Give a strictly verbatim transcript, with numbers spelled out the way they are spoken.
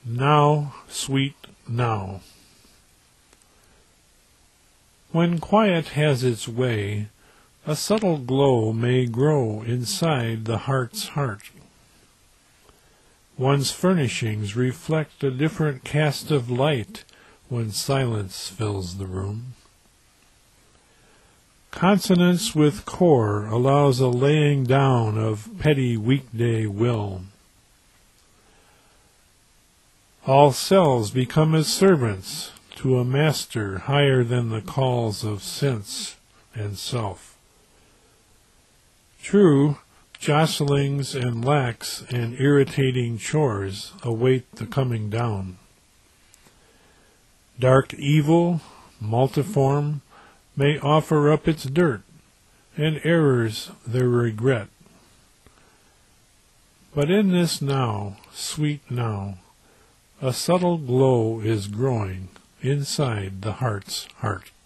Now, sweet now. When quiet has its way, a subtle glow may grow inside the heart's heart. One's furnishings reflect a different cast of light when silence fills the room. Consonance with core allows a laying down of petty weekday will. All cells become as servants to a master higher than the calls of sense and self. True, jostlings and lacks and irritating chores await the coming down. Dark evil, multiform, may offer up its dirt, and errors their regret. But in this now, sweet now, a subtle glow is growing inside the heart's heart.